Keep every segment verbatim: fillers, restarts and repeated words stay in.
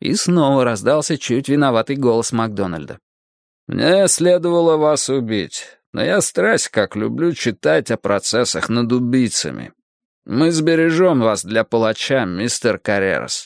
И снова раздался чуть виноватый голос Макдональда. «Мне следовало вас убить, но я страсть как люблю читать о процессах над убийцами. Мы сбережем вас для палача, мистер Каррерас».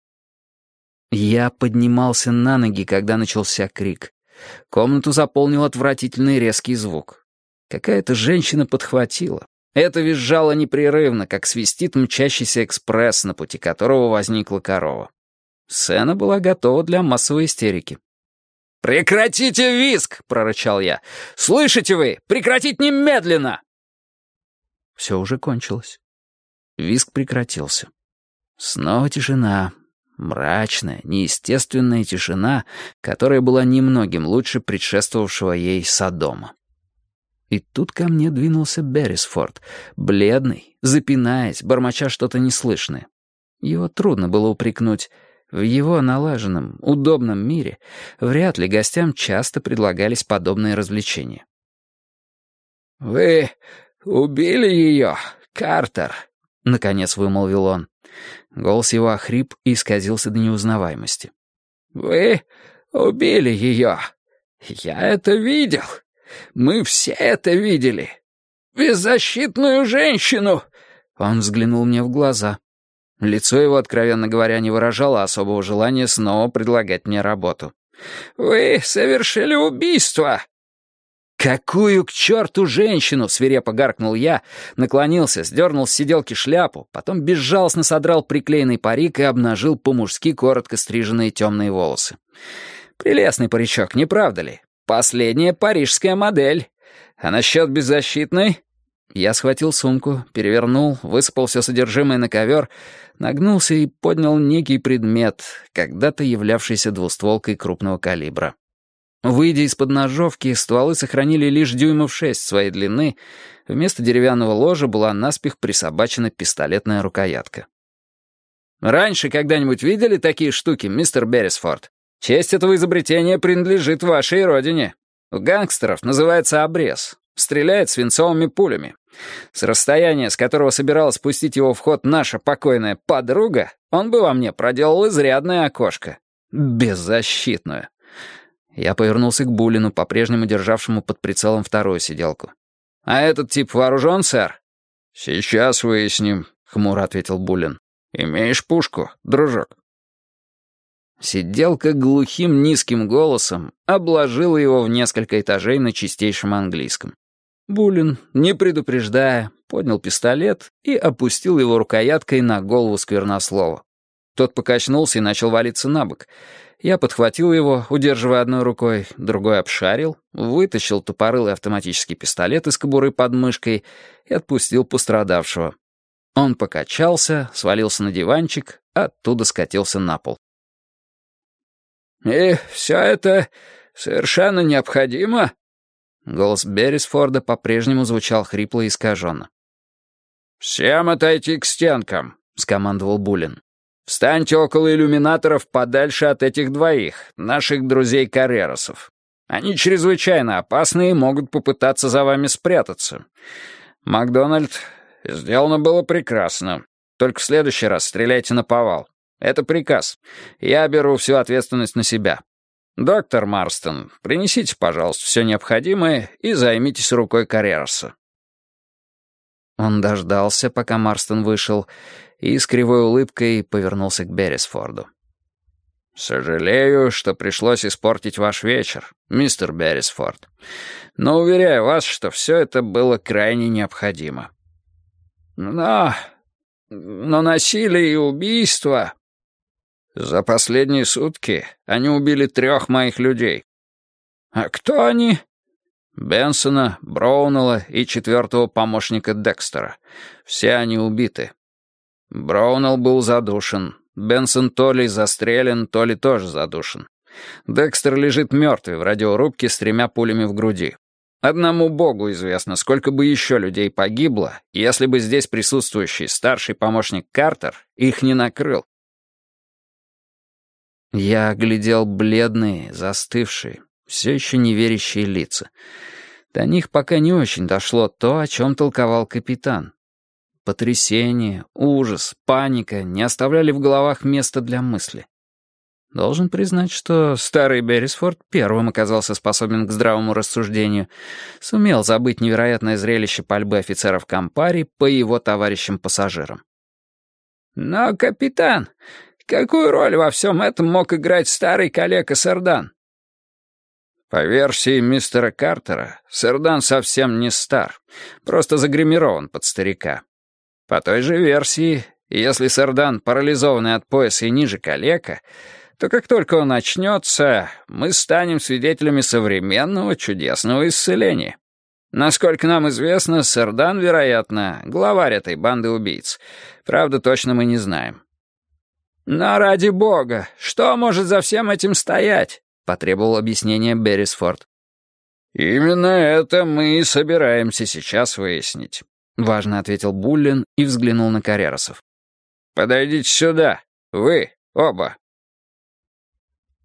Я поднимался на ноги, когда начался крик. Комнату заполнил отвратительный резкий звук. Какая-то женщина подхватила. Это визжало непрерывно, как свистит мчащийся экспресс, на пути которого возникла корова. Сцена была готова для массовой истерики. «Прекратите визг!» — прорычал я. «Слышите вы? Прекратить немедленно!» Все уже кончилось. Визг прекратился. Снова тишина. Мрачная, неестественная тишина, которая была немногим лучше предшествовавшего ей Содома. И тут ко мне двинулся Беррисфорд, бледный, запинаясь, бормоча что-то неслышное. Его трудно было упрекнуть. В его налаженном, удобном мире вряд ли гостям часто предлагались подобные развлечения. «Вы убили ее, Картер», — наконец вымолвил он. Голос его охрип и исказился до неузнаваемости. «Вы убили ее. Я это видел. Мы все это видели. Беззащитную женщину!» Он взглянул мне в глаза. Лицо его, откровенно говоря, не выражало особого желания снова предлагать мне работу. «Вы совершили убийство!» «Какую к черту женщину?» — свирепо гаркнул я, наклонился, сдернул с сиделки шляпу, потом безжалостно содрал приклеенный парик и обнажил по-мужски коротко стриженные темные волосы. «Прелестный паричок, не правда ли? Последняя парижская модель. А насчет беззащитной?» Я схватил сумку, перевернул, высыпал все содержимое на ковер, нагнулся и поднял некий предмет, когда-то являвшийся двустволкой крупного калибра. Выйдя из-под ножовки, стволы сохранили лишь дюймов шесть своей длины, вместо деревянного ложа была наспех присобачена пистолетная рукоятка. «Раньше когда-нибудь видели такие штуки, мистер Беррисфорд? Честь этого изобретения принадлежит вашей родине. У гангстеров называется обрез. Стреляет свинцовыми пулями. С расстояния, с которого собиралась пустить его в ход наша покойная подруга, он бы во мне проделал изрядное окошко. Беззащитную». Я повернулся к Буллину, по-прежнему державшему под прицелом вторую сиделку. «А этот тип вооружен, сэр?» «Сейчас выясним», — хмуро ответил Буллин. «Имеешь пушку, дружок?» Сиделка глухим низким голосом обложила его в несколько этажей на чистейшем английском. Буллин, не предупреждая, поднял пистолет и опустил его рукояткой на голову сквернослова. Тот покачнулся и начал валиться на бок. Я подхватил его, удерживая одной рукой, другой обшарил, вытащил тупорылый автоматический пистолет из кобуры под мышкой и отпустил пострадавшего. Он покачался, свалился на диванчик, а оттуда скатился на пол. «И все это совершенно необходимо?» Голос Беррисфорда по-прежнему звучал хрипло и искаженно. «Всем отойти к стенкам», — скомандовал Буллин. «Встаньте около иллюминаторов подальше от этих двоих, наших друзей-карреросов. Они чрезвычайно опасны и могут попытаться за вами спрятаться. Макдональд, сделано было прекрасно. Только в следующий раз стреляйте наповал. Это приказ. Я беру всю ответственность на себя. Доктор Марстон, принесите, пожалуйста, все необходимое и займитесь рукой Каррероса». Он дождался, пока Марстон вышел, и с кривой улыбкой повернулся к Беррисфорду. «Сожалею, что пришлось испортить ваш вечер, мистер Беррисфорд. Но уверяю вас, что все это было крайне необходимо. Но... но насилие и убийство... За последние сутки они убили трех моих людей. А кто они? Бенсона, Броунелла и четвертого помощника Декстера. Все они убиты. Броунелл был задушен. Бенсон то ли застрелен, то ли тоже задушен. Декстер лежит мертвый в радиорубке с тремя пулями в груди. Одному богу известно, сколько бы еще людей погибло, если бы здесь присутствующий старший помощник Картер их не накрыл. Я оглядел бледные, застывшие, все еще не верящие лица. До них пока не очень дошло то, о чем толковал капитан. Потрясение, ужас, паника не оставляли в головах места для мысли. Должен признать, что старый Беррисфорд первым оказался способен к здравому рассуждению, сумел забыть невероятное зрелище пальбы офицеров Кампари по его товарищам-пассажирам. «Но, капитан, какую роль во всем этом мог играть старый калека Сардан?» По версии мистера Картера, Сардан совсем не стар, просто загримирован под старика. По той же версии, если Сардан парализованный от пояса и ниже калека, то как только он очнется, мы станем свидетелями современного чудесного исцеления. Насколько нам известно, Сардан, вероятно, главарь этой банды убийц. Правда, точно мы не знаем. «Но ради бога, что может за всем этим стоять?» — потребовал объяснения Беррисфорд. «Именно это мы и собираемся сейчас выяснить», — важно ответил Буллин и взглянул на Каррерасов. «Подойдите сюда, вы оба».